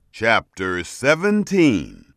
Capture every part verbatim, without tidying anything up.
Chapter seventeen.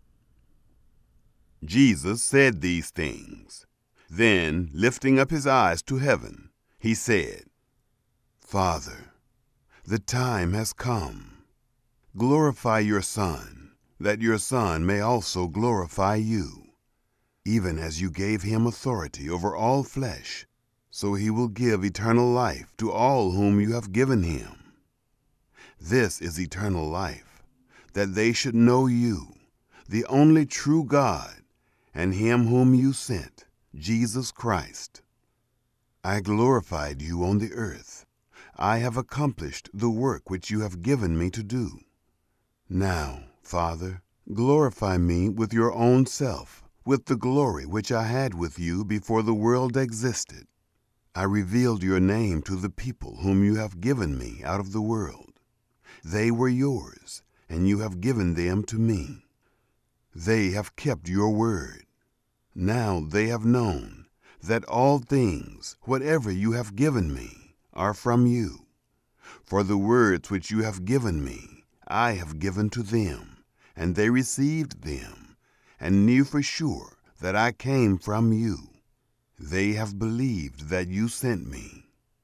Jesus said these things. Then, lifting up his eyes to heaven, he said, Father, the time has come. Glorify your Son, that your Son may also glorify you. Even as you gave him authority over all flesh, so he will give eternal life to all whom you have given him. This is eternal life, that they should know you, the only true God, and him whom you sent, Jesus Christ. I glorified you on the earth. I have accomplished the work which you have given me to do. Now, Father, glorify me with your own self, with the glory which I had with you before the world existed. I revealed your name to the people whom you have given me out of the world. They were yours, and you have given them to me. They have kept your word. Now they have known that all things, whatever you have given me, are from you. For the words which you have given me, I have given to them, and they received them, and knew for sure that I came from you. They have believed that you sent me.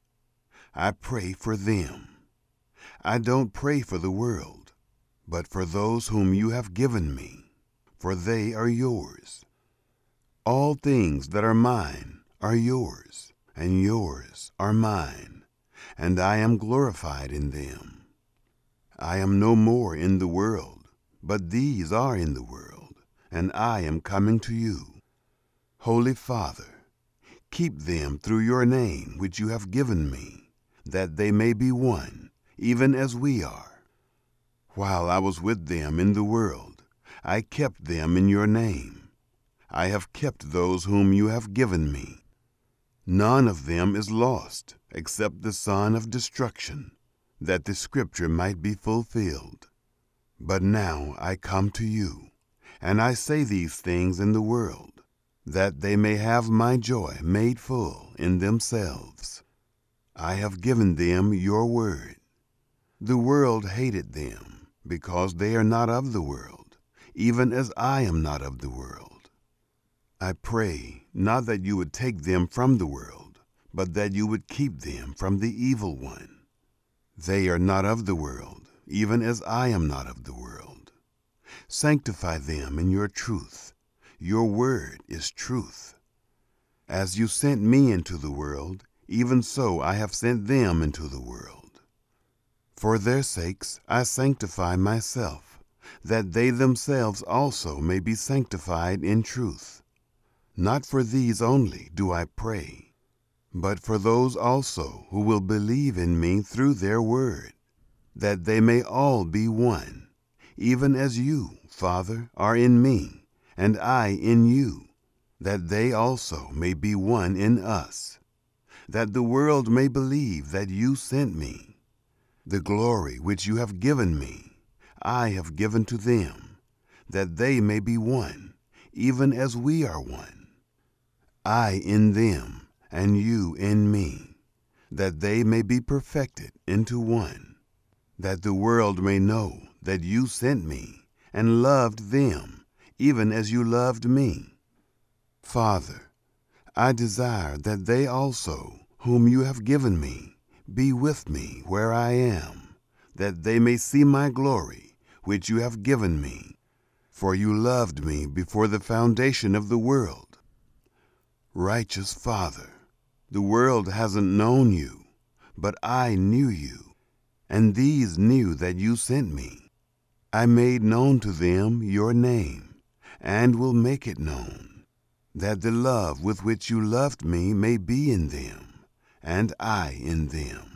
I pray for them. I don't pray for the world, but for those whom you have given me, for they are yours. All things that are mine are yours, and yours are mine, and I am glorified in them. I am no more in the world, but these are in the world, and I am coming to you. Holy Father, keep them through your name which you have given me, that they may be one, even as we are. While I was with them in the world, I kept them in your name. I have kept those whom you have given me. None of them is lost, except the son of destruction, that the scripture might be fulfilled. But now I come to you, and I say these things in the world, that they may have my joy made full in themselves. I have given them your word. The world hated them, because they are not of the world, even as I am not of the world. I pray not that you would take them from the world, but that you would keep them from the evil one. They are not of the world, even as I am not of the world. Sanctify them in your truth. Your word is truth. As you sent me into the world, even so I have sent them into the world. For their sakes I sanctify myself, that they themselves also may be sanctified in truth. Not for these only do I pray, but for those also who will believe in me through their word, that they may all be one, even as you, Father, are in me, and I in you, that they also may be one in us, that the world may believe that you sent me. The glory which you have given me, I have given to them, that they may be one, even as we are one. I in them, and you in me, that they may be perfected into one, that the world may know that you sent me, and loved them, even as you loved me. Father, I desire that they also, whom you have given me, be with me where I am, that they may see my glory, which you have given me, for you loved me before the foundation of the world. Righteous Father, the world hasn't known you, but I knew you, and these knew that you sent me. I made known to them your name, and will make it known, that the love with which you loved me may be in them, and I in them.